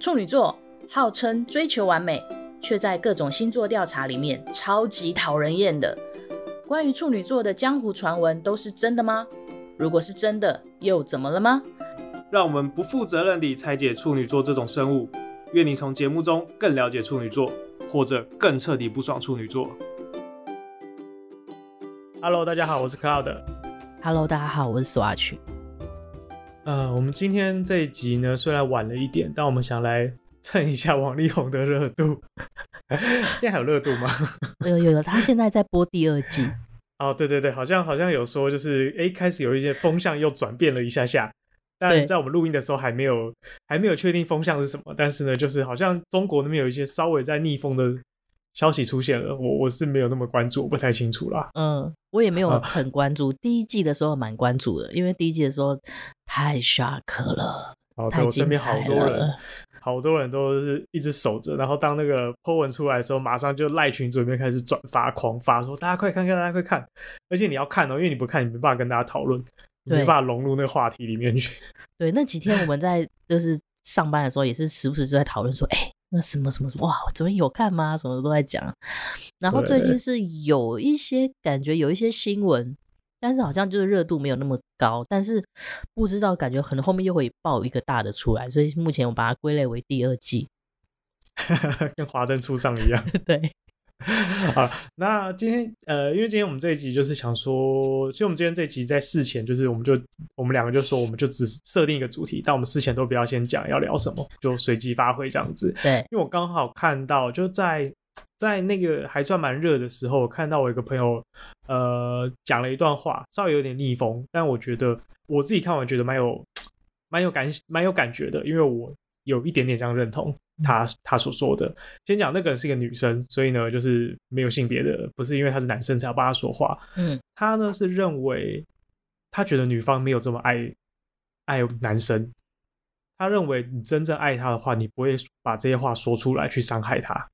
处女座号称追求完美，却在各种星座调查里面超级讨人厌的。关于处女座的江湖传闻都是真的吗？如果是真的，又怎么了吗？ 让我们不负责任地拆解处女座这种生物，愿你从节目中更了解处女座，或者更彻底不爽处女座。Hello， 大家好，我是 Cloud。Hello， 大家好，我是 Swatch。 我们今天这一集呢，虽然晚了一点，但我们想来蹭一下王力宏的热度。现在还有热度吗？ 有，他现在在播第二季。 哦，对，好像有说，就是开始有一些风向又转变了一下下。但在我们录音的时候还没有确定风向是什么，但是呢，就是好像中国那边有一些稍微在逆风的消息出现了，我是没有那么关注，我不太清楚啦。 我也没有很关注。第一季的时候蛮关注的，因为第一季的时候太 shock 了，太精彩了。我身边好多人都是一直守着，然后当那个 po 文出来的时候，马上就赖群组里面开始转发狂发，说大家快看，大家快看。而且你要看哦，因为你不看，你没办法跟大家讨论，你没办法融入那个话题里面去。 对，那几天我们在就是上班的时候，也是时不时就在讨论说，那什么哇，我昨天有看吗？什么都在讲。然后最近是有一些感觉，有一些新闻，但是好像就是热度没有那么高，但是不知道，感觉可能后面又会爆一个大的出来，所以目前我把它归类为第二季。 跟华灯初上一样。 对。 好，那今天因为今天我们这一集就是想说，其实我们今天这一集在事前就是我们两个就说，我们就只设定一个主题，但我们事前都不要先讲要聊什么，就随机发挥这样子。 对， 因为我刚好看到就在那个还算蛮热的时候，我看到我一个朋友讲了一段话，稍微有点逆风，但我觉得我自己看完觉得蛮有感觉的，因为我有一点点这样认同他所说的。先讲那个人是一个女生，所以呢就是没有性别的，不是因为他是男生才要帮他说话。他呢是认为他觉得女方没有这么爱男生，他认为你真正爱他的话，你不会把这些话说出来去伤害他。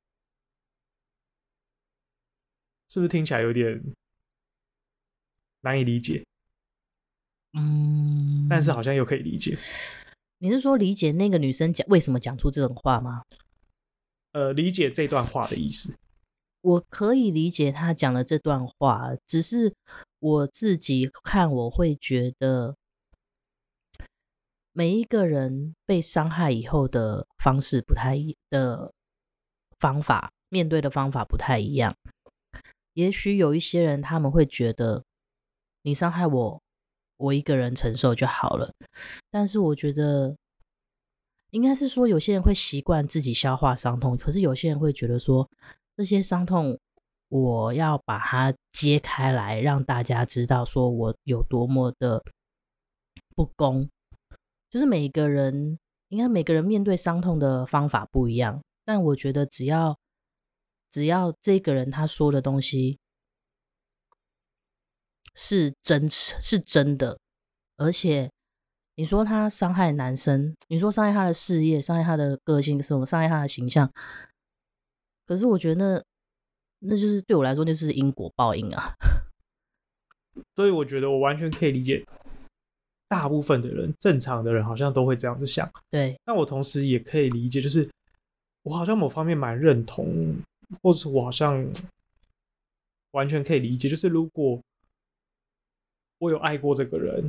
是不是听起来有点难以理解？但是好像又可以理解。 你是说理解那个女生为什么讲出这种话吗？ 理解这段话的意思。 我可以理解她讲的这段话，只是我自己看我会觉得每一个人被伤害以后的方式不太的方法，面对的方法不太一样。也许有一些人他们会觉得你伤害我一个人承受就好了，但是我觉得应该是说有些人会习惯自己消化伤痛，可是有些人会觉得说这些伤痛我要把它揭开来，让大家知道说我有多么的不公。就是每个人面对伤痛的方法不一样，但我觉得只要这个人他说的东西是真的，而且你说他伤害男生，你说伤害他的事业，伤害他的个性，什么伤害他的形象，可是我觉得那就是对我来说就是因果报应啊。 所以我觉得我完全可以理解大部分的人，正常的人好像都会这样子想。 对， 但我同时也可以理解，就是我好像某方面蛮认同，或者我好像完全可以理解，就是如果我有爱过这个人，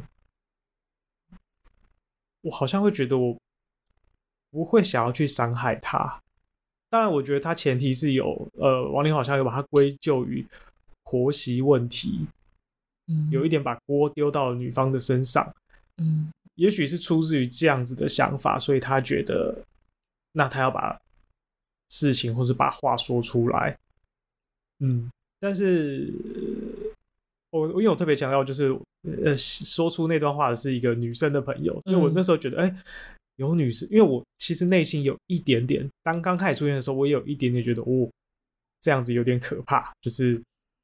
我好像会觉得我不会想要去伤害他。当然我觉得他前提是有王力宏好像有把它归咎于婆媳问题，有一点把锅丢到了女方的身上。也许是出自于这样子的想法，所以他觉得那他要把事情或是把话说出来。但是因为我特别强调就是说出那段话的是一个女生的朋友，因为我那时候觉得有女生，因为我其实内心有一点点，当刚开始出现的时候，我也有一点点觉得这样子有点可怕，就是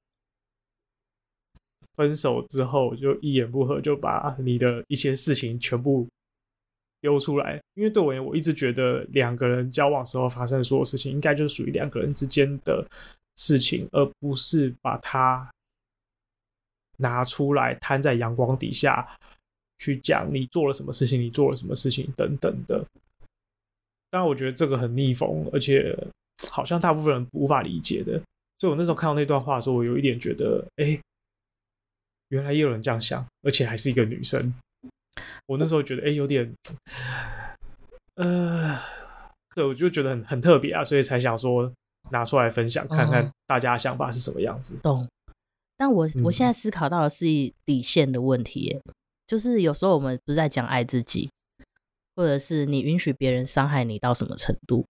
分手之后就一言不合就把你的一些事情全部丢出来。因为对我而言，我一直觉得两个人交往时候发生的所有事情应该就是属于两个人之间的事情，而不是把它拿出来摊在阳光底下去讲你做了什么事情，你做了什么事情等等的。 当然我觉得这个很逆风，而且好像大部分人无法理解的。所以我那时候看到那段话的时候，我有一点觉得，原来也有人这样想，而且还是一个女生。我那时候觉得，有点，对，我就觉得很特别啊，所以才想说拿出来分享，看看大家的想法是什么样子。 懂。但我现在思考到的是底线的问题耶，就是有时候我们不是在讲爱自己，或者是你允许别人伤害你到什么程度。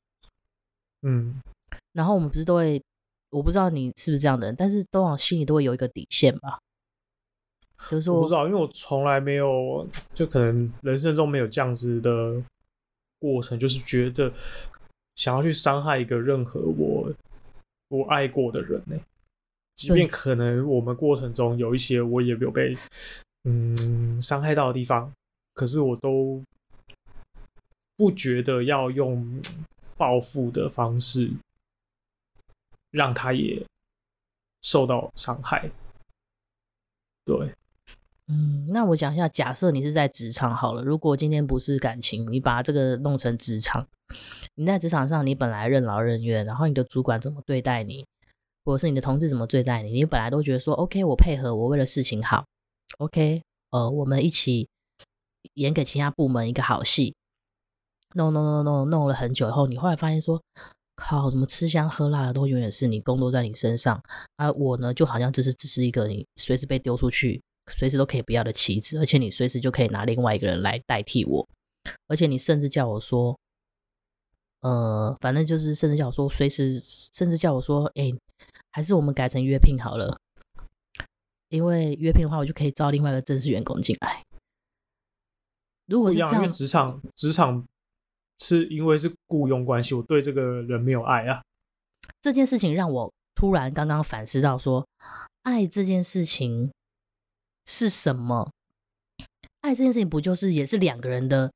然后我们不是都会，我不知道你是不是这样的人，但是都往心里都会有一个底线吧。就是说， 我不知道，因为我从来没有，就可能人生中没有这样子的过程，就是觉得想要去伤害一个任何我爱过的人呢。即便可能我们过程中有一些我也没有被伤害到的地方，可是我都不觉得要用报复的方式让他也受到伤害。对。 那我讲一下，假设你是在职场好了，如果今天不是感情，你把这个弄成职场，你在职场上你本来任劳任怨，然后你的主管怎么对待你，或者是你的同事怎么对待你，你本来都觉得说 OK 我配合，我为了事情好 OK 我们一起演给其他部门一个好戏，弄了很久以后，你后来发现说靠，怎么吃香喝辣的都永远是你，工作在你身上啊，我呢就好像只是一个你随时被丢出去随时都可以不要的棋子，而且你随时就可以拿另外一个人来代替我，而且你甚至叫我说反正就是甚至叫我说随时，甚至叫我说还是我们改成约聘好了，因为约聘的话我就可以招另外一个正式员工进来。如果是这样， 因为职场是因为是雇佣关系，我对这个人没有爱啊。 这件事情让我突然刚刚反思到说，爱这件事情是什么？爱这件事情不就是也是两个人的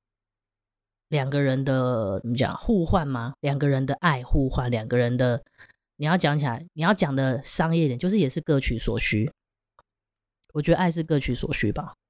怎么讲互换吗？两个人的爱互换，两个人的你要讲起来，你要讲的商业一点，就是也是各取所需。我觉得爱是各取所需吧。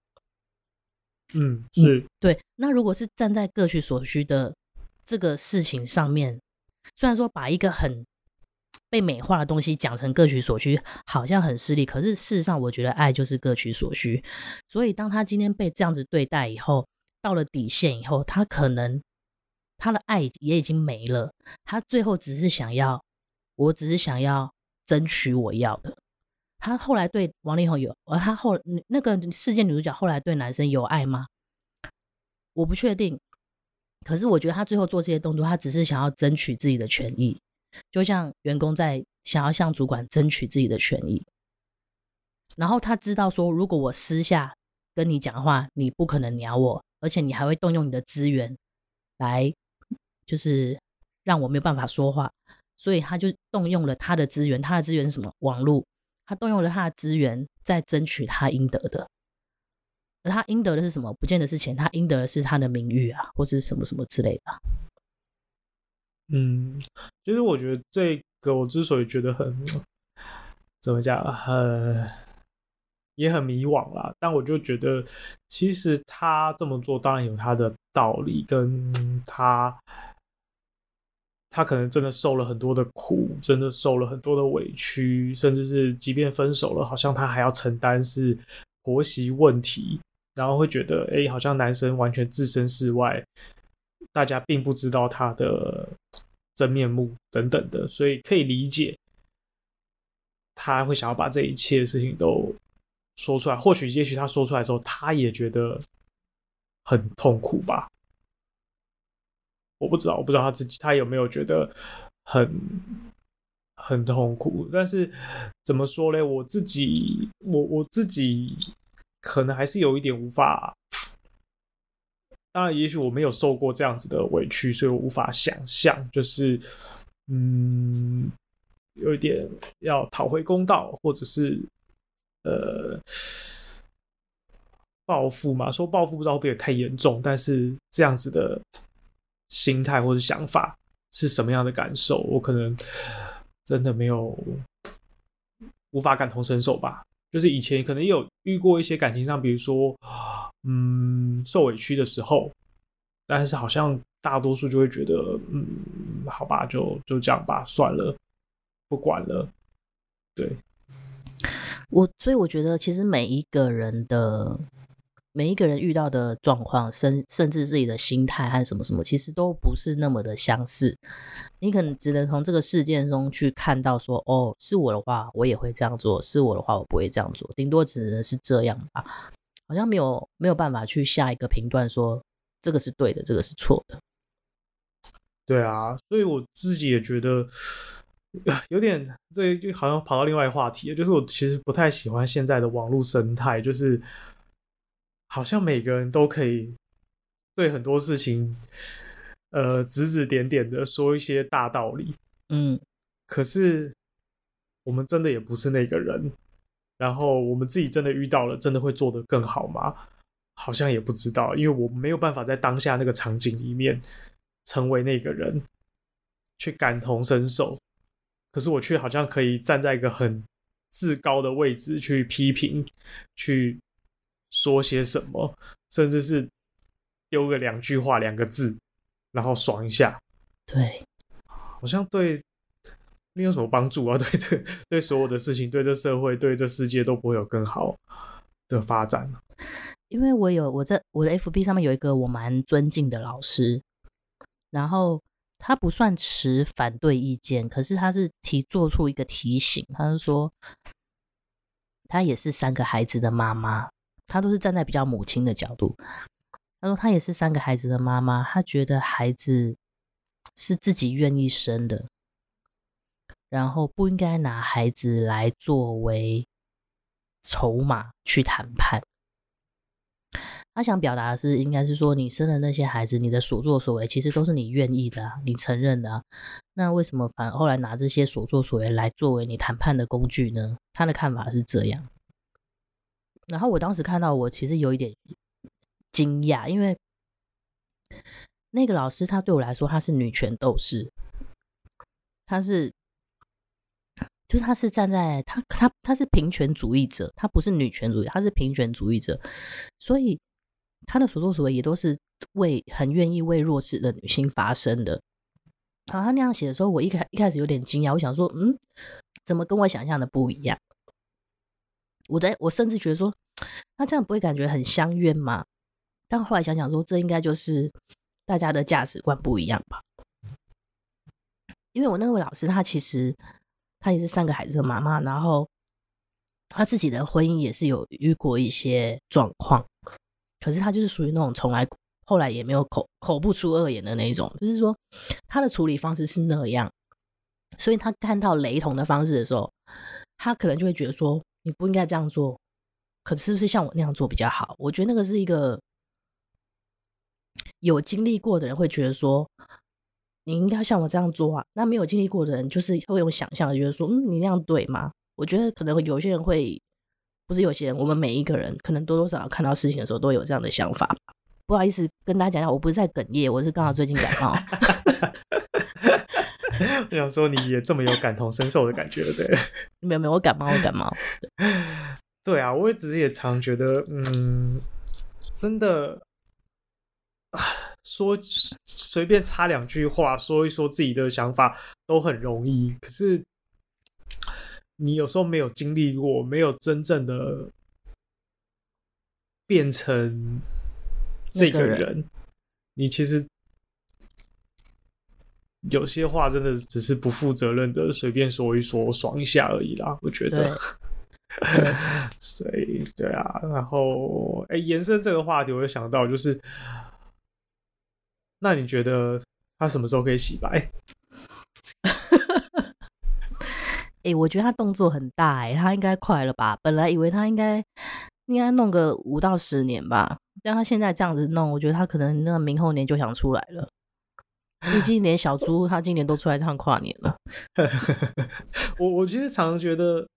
是对。那如果是站在各取所需的这个事情上面，虽然说把一个很被美化的东西讲成各取所需好像很失礼，可是事实上我觉得爱就是各取所需。所以当他今天被这样子对待以后，到了底线以后，他可能他的爱也已经没了，他最后我只是想要争取我要的。他后来对王力宏那个事件女主角后来对男生有爱吗？我不确定，可是我觉得他最后做这些动作，他只是想要争取自己的权益，就像员工在想要向主管争取自己的权益。然后他知道说，如果我私下跟你讲话，你不可能鸟我，而且你还会动用你的资源来就是让我没有办法说话，所以他就动用了他的资源。他的资源是什么？网络。他动用了他的资源在争取他应得的，而他应得的是什么？不见得是钱，他应得的是他的名誉啊，或是什么什么之类的。 其实我觉得这个我之所以觉得怎么讲，也很迷惘啦，但我就觉得其实他这么做当然有他的道理，跟他可能真的受了很多的苦，真的受了很多的委屈，甚至是即便分手了，好像他还要承担是婆媳问题，然后会觉得好像男生完全置身事外，大家并不知道他的真面目等等的，所以可以理解他会想要把这一切事情都说出来。或许也许他说出来之后，他也觉得很痛苦吧。我不知道他有没有觉得很痛苦，但是怎么说呢？我自己可能还是有一点无法，当然也许我没有受过这样子的委屈，所以我无法想象，就是有一点要讨回公道，或者是报复嘛。说报复不知道会不会太严重，但是这样子的心态或者想法是什么样的感受，我可能真的无法感同身受吧。就是以前可能也有遇过一些感情上，比如说受委屈的时候， 但是好像大多数就会觉得，好吧，就这样吧，算了，不管了。对， 所以我觉得其实每一个人遇到的状况，甚至自己的心态和什么什么，其实都不是那么的相似。你可能只能从这个事件中去看到说，哦，是我的话我也会这样做，是我的话我不会这样做，顶多只能是这样吧。好像没有办法去下一个评断说这个是对的，这个是错的。 对啊，所以我自己也觉得有点，这就好像跑到另外一个话题了，就是我其实不太喜欢现在的网络生态，就是好像每个人都可以对很多事情指指点点的说一些大道理，可是我们真的也不是那个人，然后我们自己真的遇到了，真的会做得更好吗？好像也不知道，因为我没有办法在当下那个场景里面成为那个人，去感同身受。可是我却好像可以站在一个很至高的位置去批评，去说些什么，甚至是丢个2句话、2个字，然后爽一下。 对， 好像对没有什么帮助啊，对所有的事情，对这社会，对这世界都不会有更好的发展。 因为我在我的 FB 上面有一个我蛮尊敬的老师，然后他不算持反对意见，可是他是做出一个提醒，他是说他也是3个孩子的妈妈，他都是站在比较母亲的角度。他说他也是3个孩子的妈妈，他觉得孩子是自己愿意生的，然后不应该拿孩子来作为筹码去谈判。他想表达的是，应该是说你生的那些孩子，你的所作所为其实都是你愿意的啊，你承认的啊，那为什么反而后来拿这些所作所为来作为你谈判的工具呢？他的看法是这样。然后我当时看到，我其实有一点惊讶，因为那个老师他对我来说他是女权斗士，他是站在他是平权主义者，他不是女权主义，他是平权主义者，所以他的所作所为也都是很愿意为弱势的女性发声的。好，他那样写的时候，我一开始有点惊讶，我想说，怎么跟我想象的不一样？我甚至觉得说，他这样不会感觉很相冤吗？但后来想想说，这应该就是大家的价值观不一样吧。因为我那位老师，他也是3个孩子的妈妈，然后他自己的婚姻也是有遇过一些状况，可是他就是属于那种后来也没有口不出恶言的那种，就是说他的处理方式是那样，所以他看到雷同的方式的时候，他可能就会觉得说你不应该这样做，可是不是像我那样做比较好？我觉得那个是一个有经历过的人会觉得说你应该像我这样做啊，那没有经历过的人就是会用想象的觉得说你那样对吗？我觉得可能有些人会，不是有些人，我们每一个人可能多多少少看到事情的时候都有这样的想法。不好意思跟大家讲讲，我不是在哽咽，我是刚好最近感冒。 我想说你也这么有感同身受的感觉，对？ 没有，我感冒。 对啊，我只是也常觉得，真的说随便插2句话，说一说自己的想法都很容易，可是你有时候没有经历过，没有真正的变成这个人，你其实有些话真的只是不负责任的随便说一说，爽一下而已啦，我觉得。所以对啊，然后延伸这个话题，我就想到就是，那你觉得他什么时候可以洗白？ 我觉得他动作很大他应该快了吧？本来以为他应该弄个5到10年吧，但他现在这样子弄，我觉得他可能那明后年就想出来了。毕竟连小猪他今年都出来唱跨年了。 我其实常常觉得，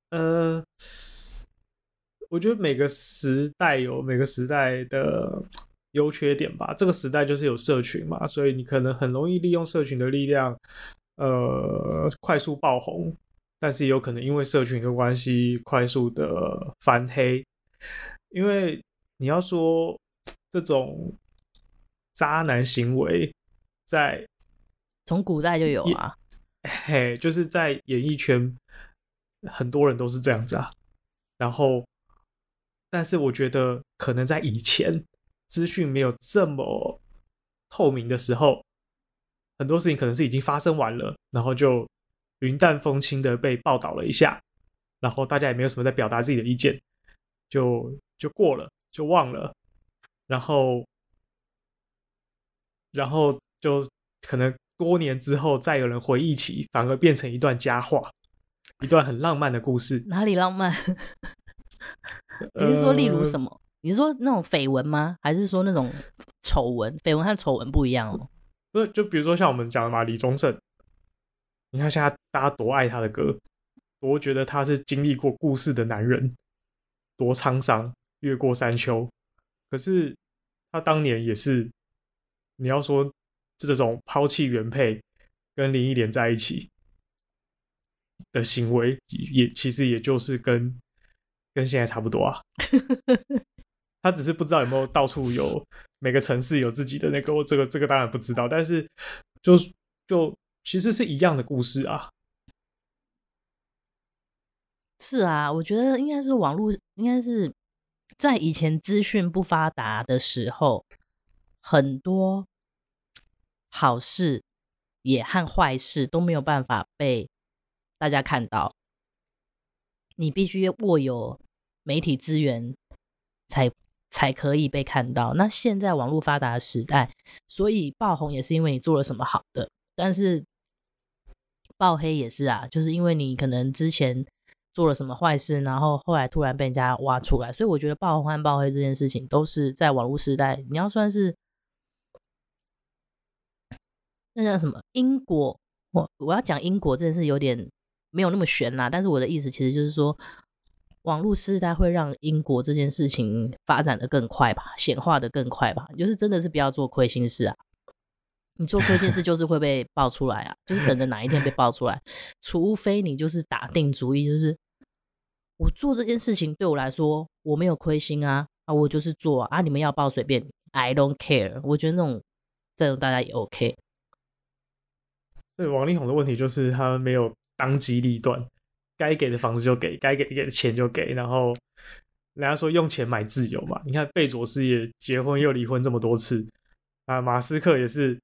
我觉得每个时代有每个时代的优缺点吧。这个时代就是有社群嘛，所以你可能很容易利用社群的力量，快速爆红，但是也有可能因为社群的关系快速的翻黑。因为你要说这种渣男行为在从古代就有啊。 就是在演艺圈很多人都是这样子啊。然后但是我觉得可能在以前资讯没有这么透明的时候，很多事情可能是已经发生完了，然后就云淡风轻的被报道了一下，然后大家也没有什么在表达自己的意见，就过了，就忘了，然后就可能多年之后再有人回忆起，反而变成一段佳话，一段很浪漫的故事。 哪里浪漫？你是说例如什么？你是说那种绯闻吗？还是说那种丑闻？绯闻和丑闻不一样哦。 不是，就比如说像我们讲的嘛，李宗盛，你看现在大家多爱他的歌，多觉得他是经历过故事的男人，多沧桑，越过山丘。可是他当年也是，你要说这种抛弃原配跟林忆莲在一起的行为，其实也就是跟现在差不多啊。他只是不知道有没有到处有每个城市有自己的那个，这个当然不知道，但是就其实是一样的故事啊。 是啊，我觉得应该是网络，应该是在以前资讯不发达的时候，很多好事也和坏事都没有办法被大家看到，你必须握有媒体资源才可以被看到。那现在网络发达的时代，所以爆红也是因为你做了什么好的，但是爆黑也是啊，就是因为你可能之前做了什么坏事，然后后来突然被人家挖出来。所以我觉得爆红和爆黑这件事情都是在网络时代，你要算是那叫什么因果。我要讲因果真的是有点没有那么玄啦，但是我的意思其实就是说，网络时代会让因果这件事情发展的更快吧，显化的更快吧，就是真的是不要做亏心事啊。你做亏心事就是会被爆出来啊，就是等着哪一天被爆出来，除非你就是打定主意，就是我做这件事情对我来说我没有亏心啊，我就是做啊，你们要爆随便你 ，I don't care。我觉得这种大家也 OK。 对，王力宏的问题就是他没有当机立断，该给的房子就给，该给的钱就给，然后人家说用钱买自由嘛。你看贝佐斯也结婚又离婚这么多次啊，马斯克也是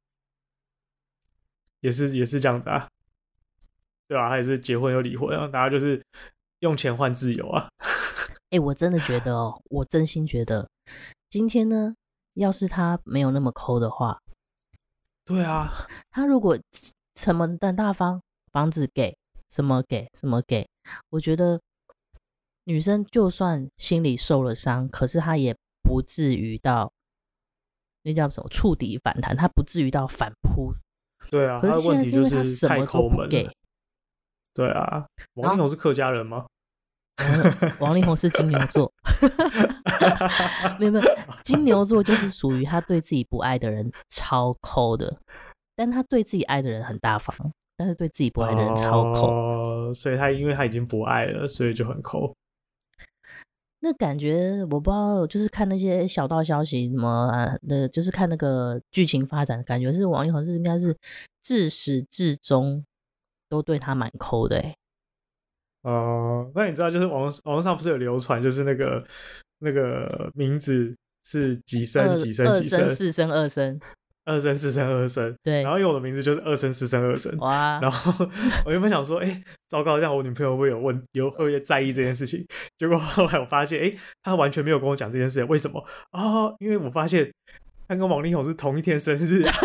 这样子啊，对吧？他也是结婚又离婚，然后大家就是用钱换自由啊。 我真的觉得我真心觉得，今天呢，要是他没有那么抠的话， 对啊， 他如果什么的大方，房子给什么给什么给，我觉得女生就算心里受了伤，可是她也不至于到那叫什么触底反弹，她不至于到反扑。 对啊， 可是现在是因为他什太么抠门都不给。 对啊，王力宏是客家人吗？ 王力宏是金牛座。没有，金牛座就是属于他对自己不爱的人超抠的，但他对自己爱的人很大方，但是对自己不爱的人超抠。 所以他因为他已经不爱了，所以就很抠。 那感觉我不知道，就是看那些小道消息什么就是看那个剧情发展，感觉是王力宏应该是自始至终都对他蛮抠的那你知道就是网络上不是有流传，就是那个名字是几声几声几声， 四声二声， 二声四声二声， 对。 然后因为我的名字就是二声四声二声， 哇！ 然后我原本想说，糟糕，这样我女朋友会不会在意这件事情？结果后来我发现，她完全没有跟我讲这件事，为什么？因为我发现她跟王力宏是同一天生日啊。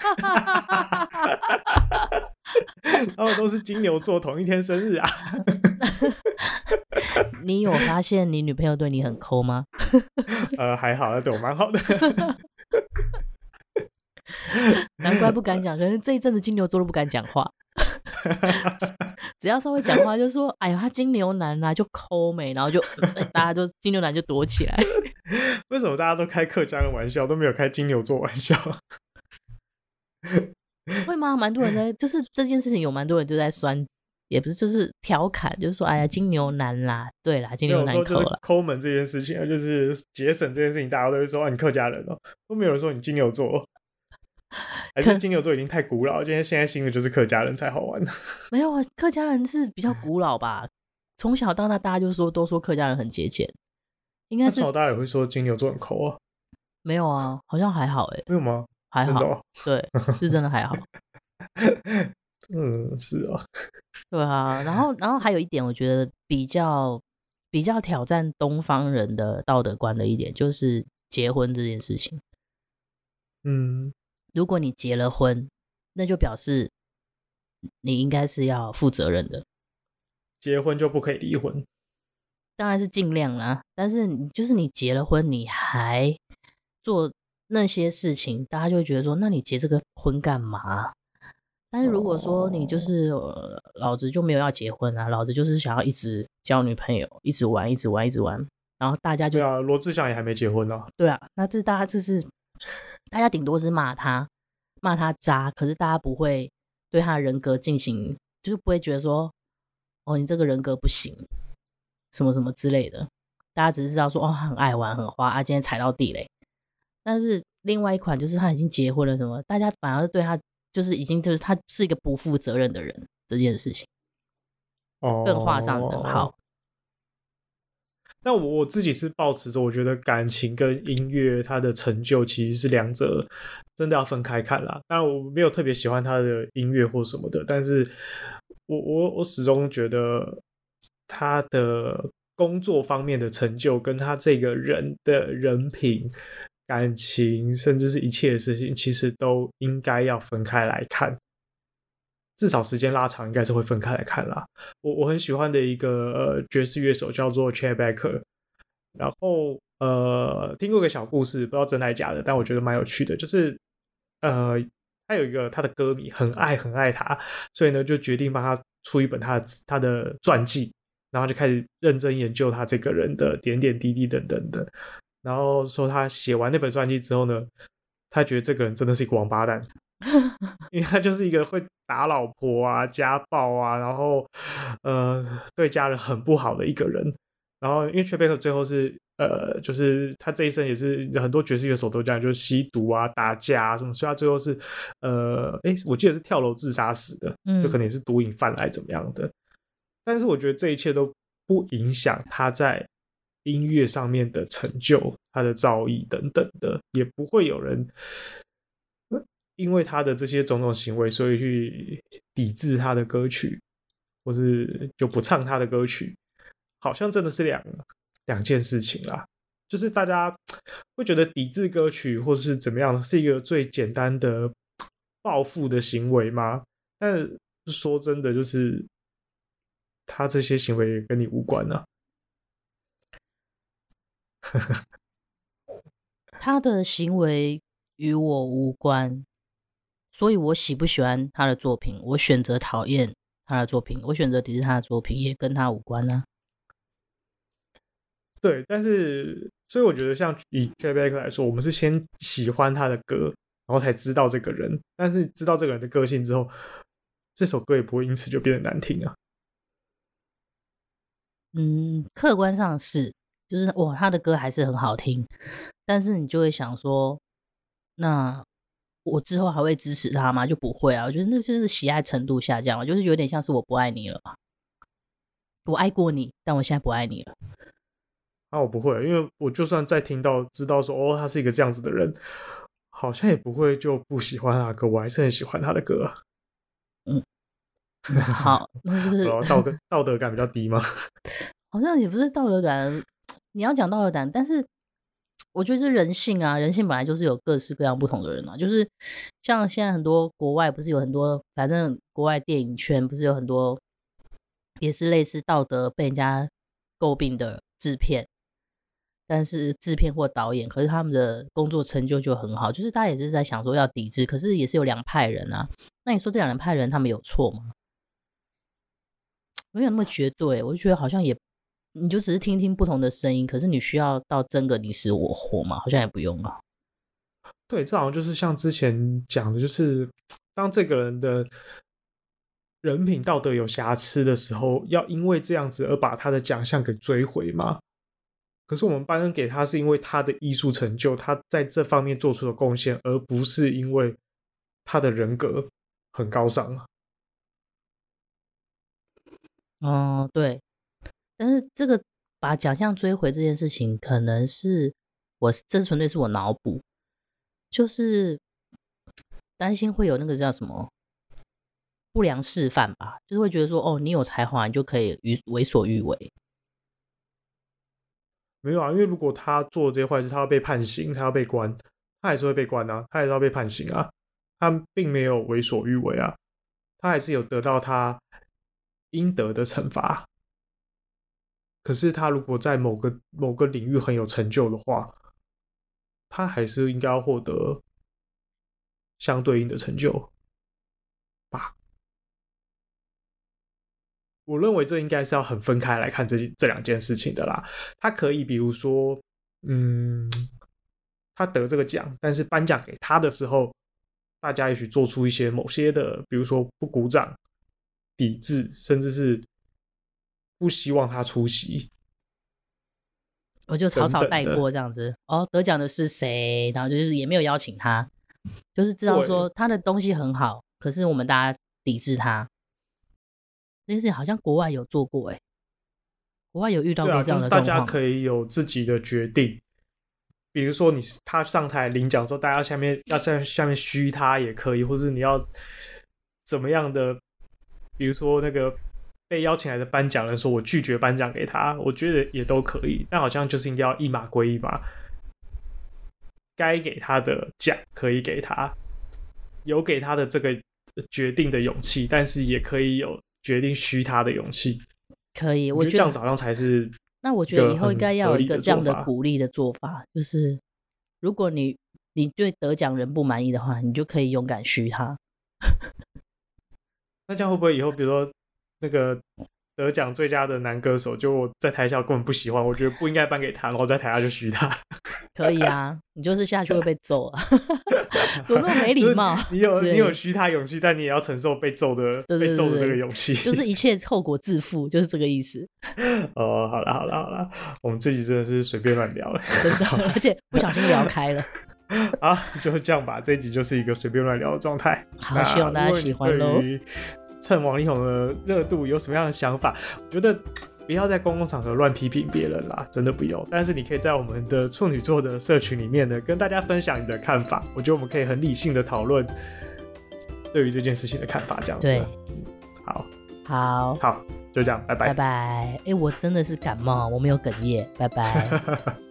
他们都是金牛座，同一天生日啊。 你有发现你女朋友对你很抠吗？ 还好，她对我蛮好的。 难怪不敢讲，可能这一阵子金牛座都不敢讲话。只要稍微讲话就说：“哎呦，他金牛男啊，就抠美。”然后就大家都金牛男就躲起来。 为什么大家都开客家人玩笑，都没有开金牛座玩笑？ 会吗？蛮多人在，就是这件事情有蛮多人就在酸也不是就是调侃，就是说哎呀金牛男啦，对啦，金牛男扣扣了。 抠门这件事情，就是节省这件事情，大家都会说你客家人哦，都没有人说你金牛座。还是金牛座已经太古老，现在新的就是客家人才好玩。 没有啊，客家人是比较古老吧，从小到大大家都说客家人很节俭，应该是从小大家也会说金牛座很抠啊。 没有啊，好像还好没有吗？ 还好， 真的哦。 对，是真的还好。 是啊。 对啊，然后还有一点，我觉得比较挑战东方人的道德观的一点，就是结婚这件事情。如果你结了婚，那就表示你应该是要负责任的。 结婚就不可以离婚， 当然是尽量啦，但是你结了婚，你还做那些事情，大家就会觉得说，那你结这个婚干嘛？但是如果说你就是老子就没有要结婚啊，老子就是想要一直交女朋友，一直玩，然后大家就对啊，罗志祥也还没结婚呢。 对啊，那大家顶多是骂他渣，可是大家不会对他的人格进行，就是不会觉得说，哦，你这个人格不行，什么什么之类的。大家只是知道说，哦，很爱玩，很花啊，今天踩到地雷。但是另外一款就是他已经结婚了，什么，大家反而对他就是他是一个不负责任的人这件事情，更画上等号。 那我自己是抱持着，我觉得感情跟音乐它的成就其实是两者真的要分开看啦。当然我没有特别喜欢他的音乐或什么的，但是我始终觉得他的工作方面的成就跟他这个人的人品、感情，甚至是一切的事情，其实都应该要分开来看。至少时间拉长，应该是会分开来看啦。我很喜欢的一个爵士乐手叫做 Chet Baker， 然后听过一个小故事，不知道真还假的，但我觉得蛮有趣的，就是他有一个他的歌迷很爱他，所以呢就决定帮他出一本他的传记，然后就开始认真研究他这个人的点点滴滴等等的，然后说他写完那本传记之后呢，他觉得这个人真的是一个王八蛋。因为他就是一个会打老婆啊、家暴啊，然后对家人很不好的一个人。然后因为 Chet Baker 最后是就是他这一生也是很多爵士乐手都这样，就是吸毒啊、打架啊什么，所以他最后是我记得是跳楼自杀死的，就可能也是毒瘾犯来怎么样的。但是我觉得这一切都不影响他在音乐上面的成就、他的造诣等等的，也不会有人因为他的这些种种行为，所以去抵制他的歌曲，或是就不唱他的歌曲，好像真的是两件事情啦。就是大家会觉得抵制歌曲或是怎么样，是一个最简单的报复的行为吗？但说真的，就是他这些行为跟你无关啊。 他的行为与我无关。所以我喜不喜欢他的作品，我选择讨厌他的作品，我选择抵制他的作品，也跟他无关啊。 对，但是所以我觉得像以 Chet Baker 来说，我们是先喜欢他的歌，然后才知道这个人，但是知道这个人的个性之后，这首歌也不会因此就变得难听啊。 客观上是，就是哇，他的歌还是很好听，但是你就会想说，那我之后还会支持他吗？就不会啊。我觉得那就是喜爱程度下降了，就是有点像是我不爱你了吧。我爱过你，但我现在不爱你了。 我不会，因为我就算再听到知道说他是一个这样子的人，好像也不会就不喜欢他的歌，我还是很喜欢他的歌啊。 好，那就是道德感比较低吗？ 好像也不是道德感，你要讲道德感，但是我觉得是人性啊，人性本来就是有各式各样不同的人啊，就是像现在很多国外不是有很多，反正国外电影圈不是有很多也是类似道德被人家诟病的制片，但是制片或导演，可是他们的工作成就很好，就是大家也是在想说要抵制，可是也是有两派人啊。那你说这两派人他们有错吗？没有那么绝对，我就觉得好像也，你就只是听听不同的声音，可是你需要到争个你死我活吗？好像也不用啊。 对，这好像就是像之前讲的，就是当这个人的人品道德有瑕疵的时候，要因为这样子而把他的奖项给追回吗？可是我们颁恩给他是因为他的艺术成就，他在这方面做出的贡献，而不是因为他的人格很高尚。 哦，对，但是这个把奖项追回这件事情，可能是这纯粹是我脑补，就是担心会有那个叫什么不良示范吧，就是会觉得说，哦，你有才华，你就可以为所欲为。 没有啊，因为如果他做这些坏事，他要被判刑，他要被关，他还是会被关啊，他还是要被判刑啊，他并没有为所欲为啊，他还是有得到他应得的惩罚。可是他如果在某个领域很有成就的话，他还是应该要获得相对应的成就吧。我认为这应该是要很分开来看这两件事情的啦。他可以比如说，他得这个奖，但是颁奖给他的时候，大家也许做出一些某些的，比如说不鼓掌、抵制，甚至是不希望他出席， 我就草草带过这样子。哦，得奖的是谁？然后就是也没有邀请他，就是知道说他的东西很好，可是我们大家抵制他。这件事情好像国外有做过，国外有遇到过这样的状况。 大家可以有自己的决定，比如说他上台领奖之后，大家要在下面嘘他也可以，或是你要怎么样的，比如说那个被邀请来的颁奖人说我拒绝颁奖给他，我觉得也都可以。但好像就是应该要一码归一码，该给他的奖可以给他，有给他的这个决定的勇气，但是也可以有决定嘘他的勇气。 可以， 我觉得这样子好像才是。 那我觉得以后应该要有一个这样的鼓励的做法，就是如果你对得奖人不满意的话，你就可以勇敢嘘他。 那这样会不会以后，比如说那个得奖最佳的男歌手，就我在台下根本不喜欢，我觉得不应该颁给他，然后在台下就嘘他？ 可以啊，你就是下去会被揍啊，怎么那么没礼貌？ 你有嘘他勇气，但你也要承受被揍的这个勇气， 就是一切后果自负，就是这个意思。 哦，好了，我们这集真的是随便乱聊了， 真的，而且不小心聊开了。 好，就这样吧，这一集就是一个随便乱聊的状态。 好，希望大家喜欢咯。 趁王力宏的热度有什么样的想法？我觉得不要在公共场合乱批评别人啦，真的不用。但是你可以在我们的处女座的社群里面呢，跟大家分享你的看法。我觉得我们可以很理性的讨论对于这件事情的看法，这样子。 对， 好，就这样，拜拜。 拜拜。我真的是感冒，我没有哽咽，拜拜。